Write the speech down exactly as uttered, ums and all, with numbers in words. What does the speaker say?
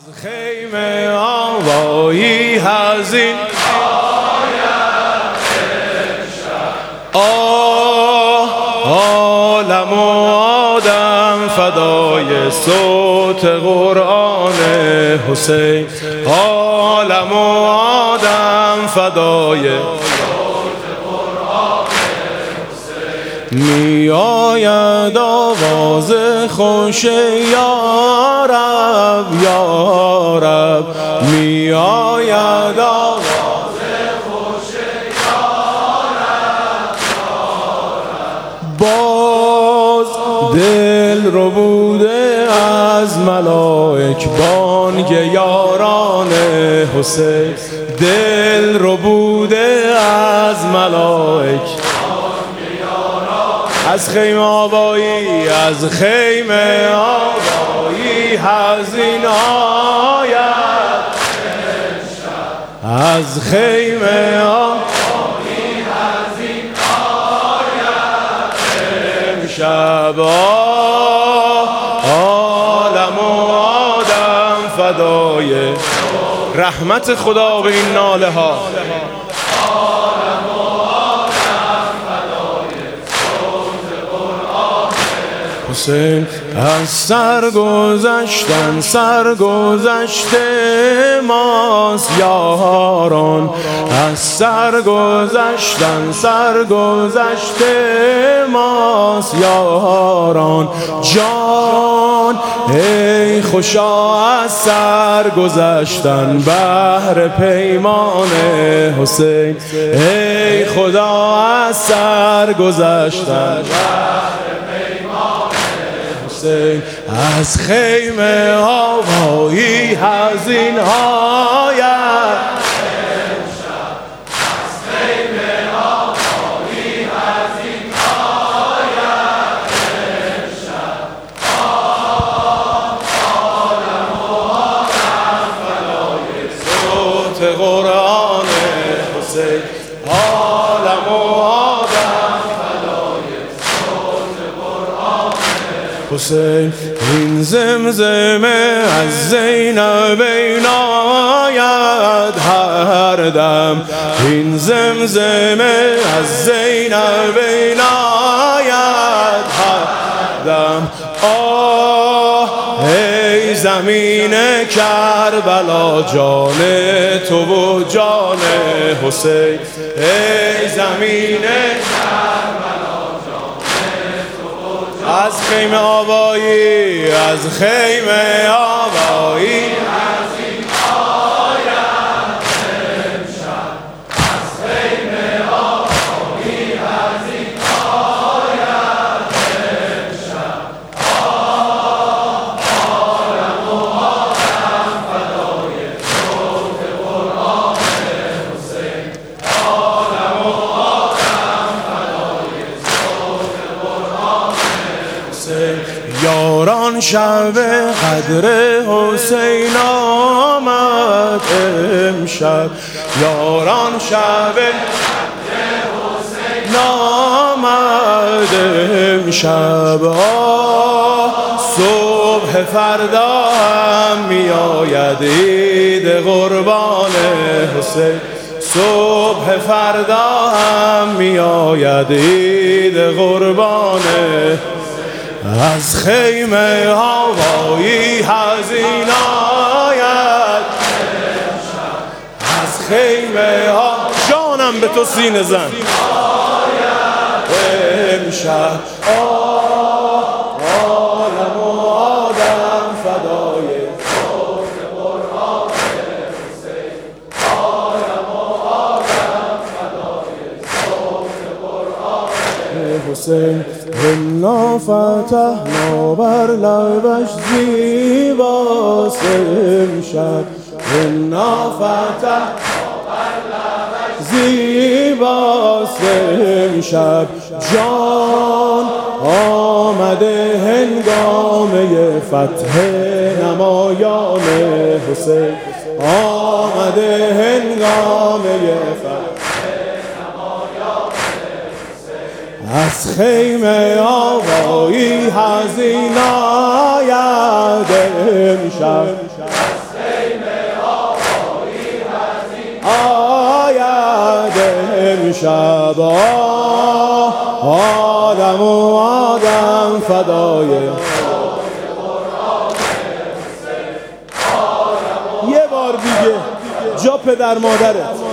خیمه آوایی حزین آه عالم و آدم فدای صوت قرآن حسین، عالم و آدم فدای صوت قرآن حسین. می آید آواز خوش یا رب یا رب، می آید آواز خوش یا رب یا رب. باز دل رو بوده از ملائک بانگ یاران حسین، دل رو بوده از ملائک از خیمه آوایی، از خیمه آوایی حزین آید از خیمه آوایی حزین آید امشب عالم و آدم فدای رحمت خدا به این ناله ها. حسین از سرگذشتن سرگذشته ماست یاران، از سرگذشتن سرگذشته ماست یاران. جان ای خوشا از سرگذشتن بهر پیمان حسین، ای خدا از سرگذشتن از خیمه آوایی حزین آید از خیمه آوایی حزین آید امشب عالم و آدم فدای صوت قرآن حسین، عالم و آدم فدای صوت قرآن حسین. این زمزمه از زینبین آید هر دم، این زمزمه از زینبین آید هر دم. آه ای زمین کربلا جان تو و جان حسین، ای زمین از خیمه آوایی از خیمه آوایی حزین آید امشب از خیمه آوایی حزین آید امشب عالم و آدم فدای صوت قرآن حسین، عالم و آدم فدای صوت قرآن یاران. شب قدر حسین آمد امشب، یاران شب قدر حسین آمد امشب. صبح فردا هم می آید عید قربان حسین، صبح فردا هم می آید عید قربان از خیمه آوایی حزین آید از خیمه ها جانم به تو سینه زن امشب عالم و آدم فدای صوت قرآن حسین، عالم و آدم فدای صوت قرآن حسین. انا فتحنا بر لبش زیباست امشب، انا فتحنا بر لبش زیباست امشب. جان آمده هنگامه فتح نمایان حسین، آمده هنگامه فتح از خیمه آوایی حزین آید امشب. آید امشب آدم و آدم فدای یه بار دیگه جا پدر مادرت